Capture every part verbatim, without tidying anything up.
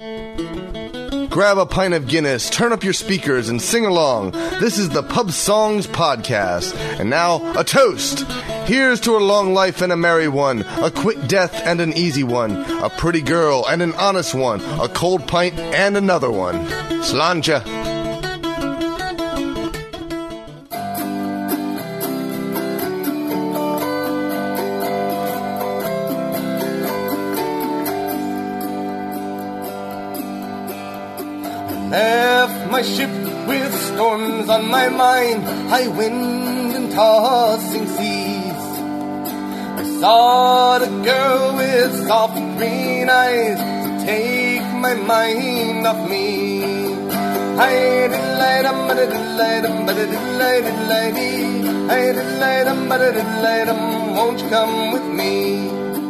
Grab a pint of Guinness, turn up your speakers, and sing along. This is the Pub Songs Podcast. And now, a toast. Here's to a long life and a merry one, a quick death and an easy one, a pretty girl and an honest one, a cold pint and another one. Sláinte. Left my ship with storms on my mind, high wind and tossing seas. I saw the girl with soft green eyes to take my mind off me. I did light um, I did light um, I did light um, I did light um, I did light um, won't you come with me?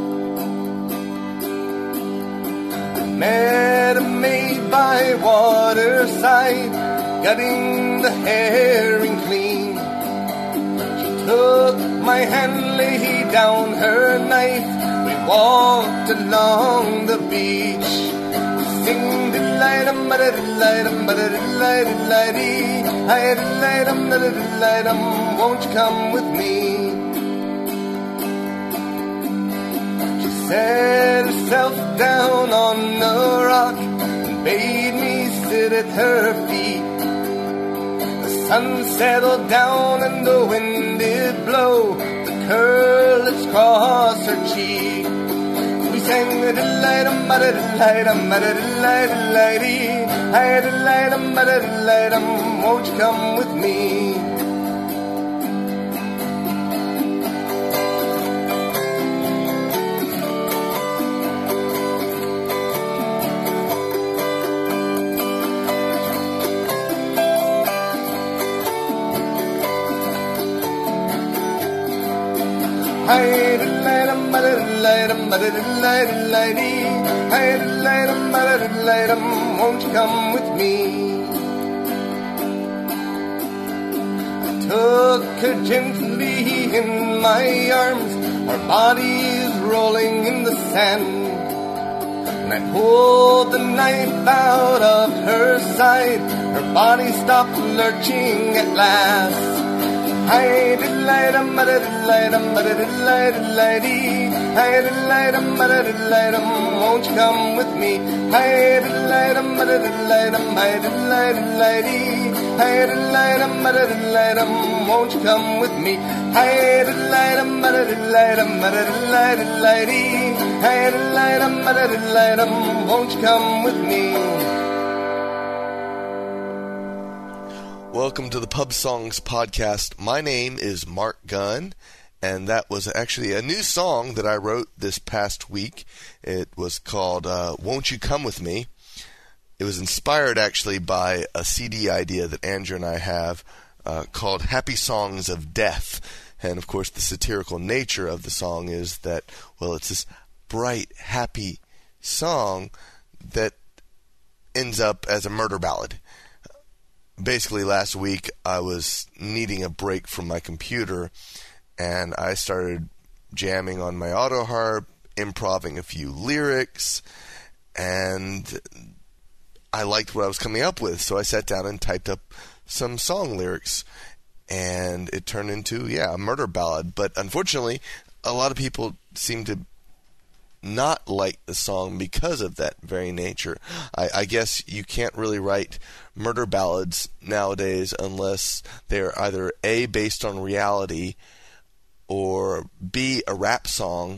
Met a maid by waterside, gutting the herring clean. She took my hand, laid down her knife. We walked along the beach. Sing diddle-dum, ba-da-diddle-dum, ba-da-diddle-dum, I-diddle-dum, da-diddle-dum, won't you come with me? Set herself down on a rock and bade me sit at her feet. The sun settled down and the wind did blow the curlets across her cheek. We sang the diddle-dum, ba-da-diddle-dum, ba-da-diddle-dum, I-diddle-dum, ba-da-diddle-dum, won't you come with me? Hi-diddle-dum, ba-da-diddle-dum, ba-da-diddle-dum, hi-diddle-dum, ba-da-diddle-dum, won't you come with me? I took her gently in my arms, our bodies rolling in the sand. And I pulled the knife out of her side, her body stopped lurching at last. Hi-diddle-dum, ba-da-diddle-dum, ba-da-diddle-dum, hi-diddle-dum, ba-da-diddle-dum, won't you come with me? Hi-diddle-dum, ba-da-diddle-dum, hi-diddle-dum, hi-diddle-dum, ba-da-diddle-dum, won't you come with me? Hi-diddle-dum, ba-da-diddle-dum, ba-da-diddle-dum, hi-diddle-dum, ba-da-diddle-dum, won't you come with me? Welcome to the Pub Songs Podcast. My name is Mark Gunn, and that was actually a new song that I wrote this past week. It was called uh, Won't You Come With Me? It was inspired actually by a C D idea that Andrew and I have uh, called Happy Songs of Death. And of course the satirical nature of the song is that, well, it's this bright, happy song that ends up as a murder ballad. Basically, last week I was needing a break from my computer, and I started jamming on my auto harp, improvising a few lyrics, and I liked what I was coming up with, so I sat down and typed up some song lyrics, and it turned into, yeah, a murder ballad. But unfortunately, a lot of people seem to not like the song because of that very nature. I, I guess you can't really write murder ballads nowadays unless they're either A, based on reality, or B, a rap song,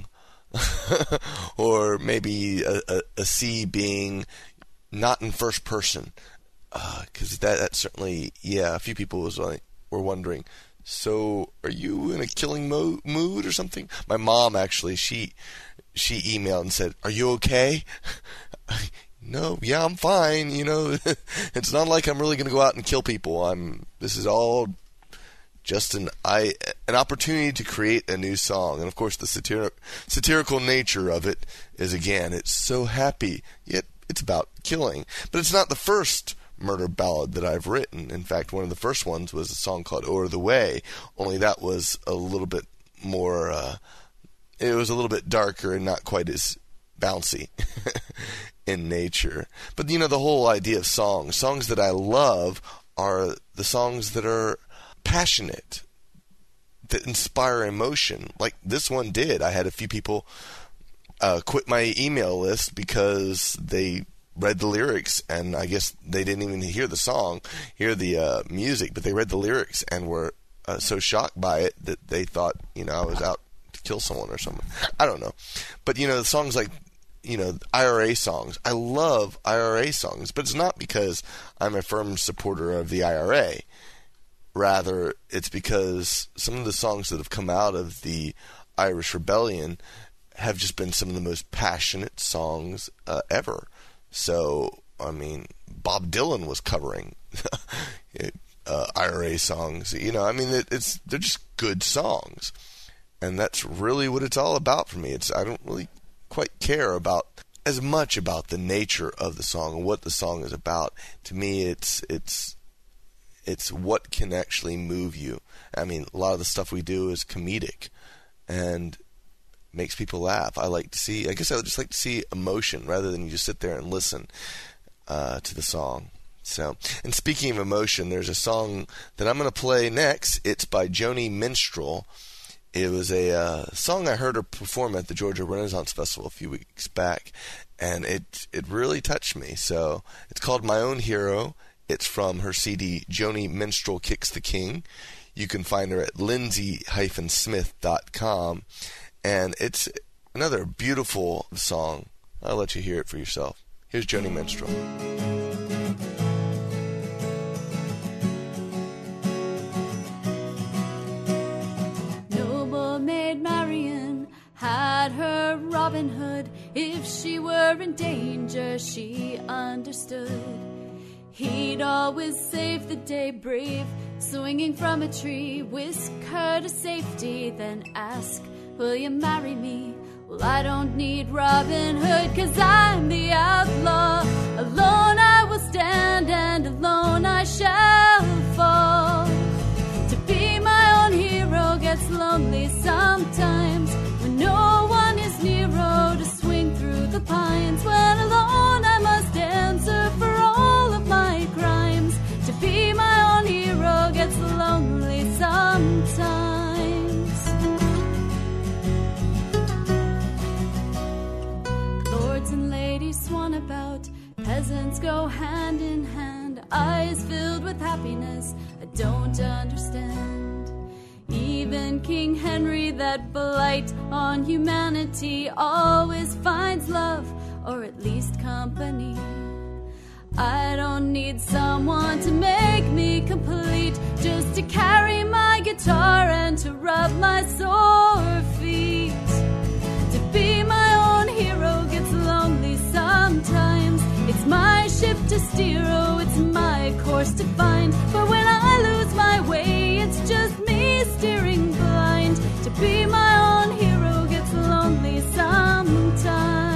or maybe a, a, a C being not in first person. Because uh, that, that certainly, yeah, a few people was like, were wondering, so are you in a killing mo- mood or something? My mom, actually, she... She emailed and said, "Are you okay?" No, yeah, I'm fine. You know, it's not like I'm really going to go out and kill people. I'm. This is all just an I an opportunity to create a new song, and of course, the satir- satirical nature of it is, again, it's so happy, yet it's about killing. But it's not the first murder ballad that I've written. In fact, one of the first ones was a song called "O'er the Way." Only that was a little bit more. Uh, It was a little bit darker and not quite as bouncy in nature. But, you know, the whole idea of songs, songs that I love are the songs that are passionate, that inspire emotion, like this one did. I had a few people uh, quit my email list because they read the lyrics, and I guess they didn't even hear the song, hear the uh, music, but they read the lyrics and were uh, so shocked by it that they thought, you know, I was out to kill someone or something. I don't know. But, you know, songs like, you know, I R A songs. I love I R A songs, but it's not because I'm a firm supporter of the I R A. Rather, it's because some of the songs that have come out of the Irish Rebellion have just been some of the most passionate songs uh, ever. So, I mean, Bob Dylan was covering uh, I R A songs. You know, I mean, it, it's they're just good songs, and that's really what it's all about for me. It's I don't really quite care about as much about the nature of the song and what the song is about. To me, it's it's it's what can actually move you. I mean, a lot of the stuff we do is comedic and makes people laugh. I like to see, I guess I would just like to see emotion rather than you just sit there and listen uh, to the song. So, and speaking of emotion, there's a song that I'm going to play next. It's by Joni Minstrel. It was a uh, song I heard her perform at the Georgia Renaissance Festival a few weeks back, and it it really touched me. So it's called My Own Hero. It's from her C D, Joni Minstrel Kicks the King. You can find her at lindsay dash smith dot com. And it's another beautiful song. I'll let you hear it for yourself. Here's Joni Minstrel. Noble Maid Marian had her Robin Hood. If she were in danger, she understood. He'd always save the day brave, swinging from a tree, whisk her to safety, then ask, will you marry me? Well, I don't need Robin Hood, 'cause I'm the outlaw. Alone I will stand, and alone I shall fall. To be my own hero gets lonely sometimes, when no one is near, oh, to swing through the pines. When alone I must answer for all of my crimes. To be my own hero gets lonely sometimes. Lords and ladies swan about, peasants go hand in hand, eyes filled with happiness I don't understand. Even King Henry, that blight on humanity, always finds love, or at least company. I don't need someone to make me complete, just to carry my guitar and to rub my sore feet. To be my own hero gets lonely sometimes. It's my ship to steer, oh, it's my course to find. But when I lose my way, it's just me steering blind. To be my own hero gets lonely sometimes.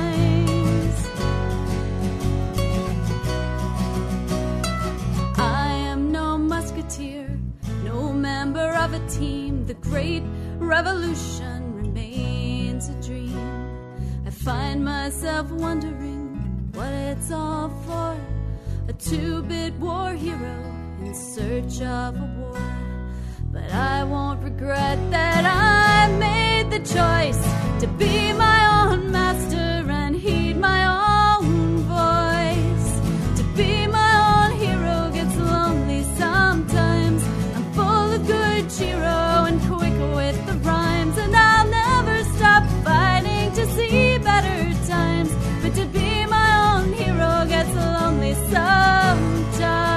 No member of a team, the great revolution remains a dream. I find myself wondering what it's all for, a two-bit war hero in search of a war. But I won't regret that I made the choice to be my own master and heed my own voice. To be my own hero gets lonely sometimes. I'm full of good cheero and quick with the rhymes, and I'll never stop fighting to see better times. But to be my own hero gets lonely sometimes.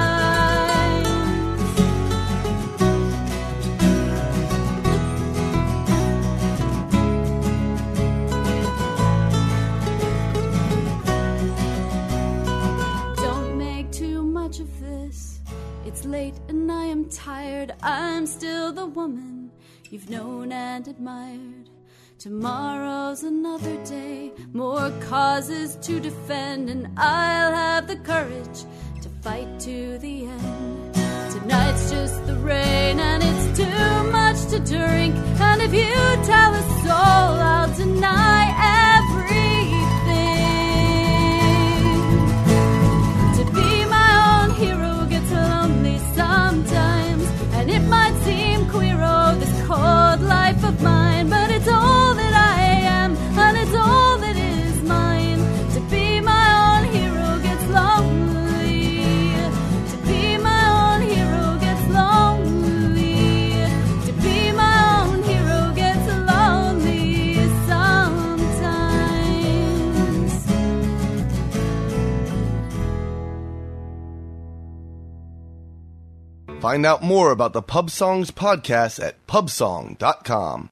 It's late and I am tired. I'm still the woman you've known and admired. Tomorrow's another day, more causes to defend, and I'll have the courage to fight to the end. Tonight's just the rain and it's too much to drink, and if you tell a soul, I'll deny every Find out more about the Pub Songs podcast at pub song dot com.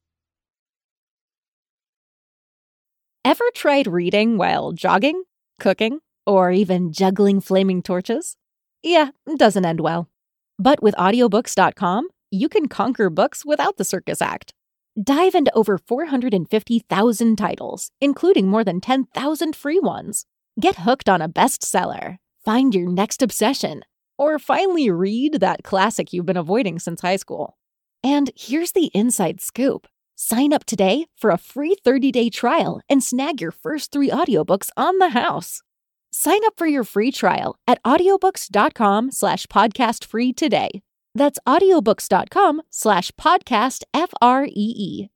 Ever tried reading while jogging, cooking, or even juggling flaming torches? Yeah, it doesn't end well. But with audiobooks dot com, you can conquer books without the circus act. Dive into over four hundred fifty thousand titles, including more than ten thousand free ones. Get hooked on a bestseller, find your next obsession, or finally read that classic you've been avoiding since high school. And here's the inside scoop. Sign up today for a free thirty-day trial and snag your first three audiobooks on the house. Sign up for your free trial at audiobooks dot com slash podcast free today. That's audiobooks dot com slash podcast F R E E.